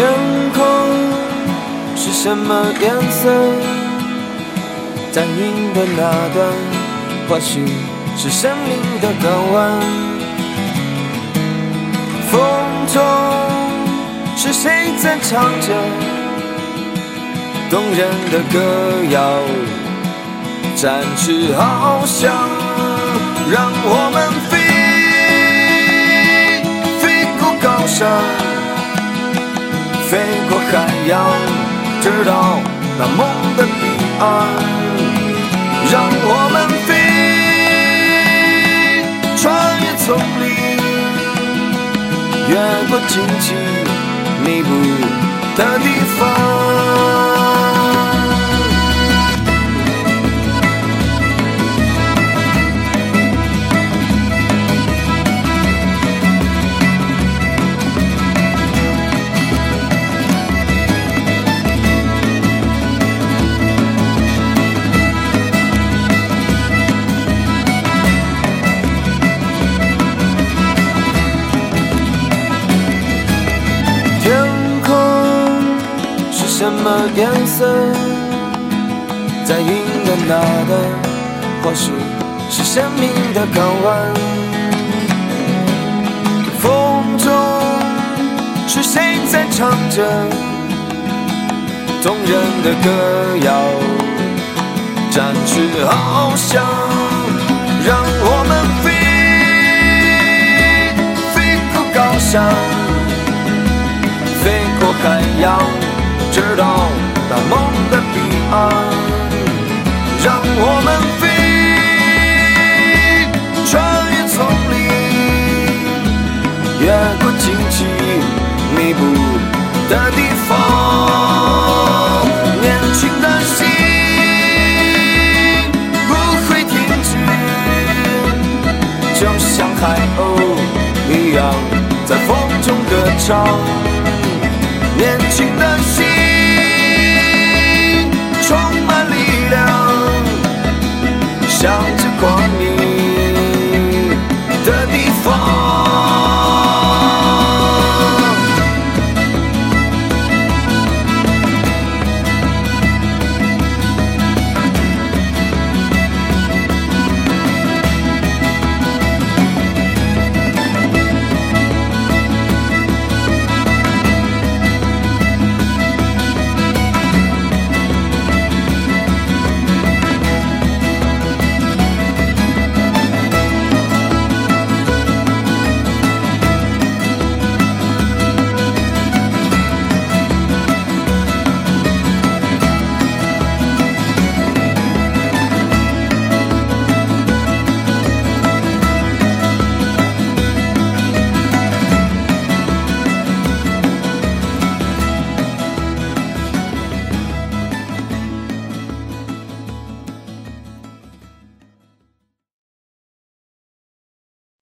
天空是什么颜色？在云的那端，或许是生命的港湾。风中是谁在唱着动人的歌谣？展翅翱翔，让我们飞过高山，飞过海洋，直到那梦的彼岸。让我们飞，穿越丛林，越过荆棘密布的地方。什么颜色？在云的那端，或许是生命的港湾。风中是谁在唱着动人的歌谣？展翅翱翔，让我们飞过高山，飞过海洋，直到那梦的彼岸。让我们飞，穿越丛林，越过荆棘密布的地方。年轻的心不会停止，就像海鸥一样在风中歌唱。年轻的心充满力量，向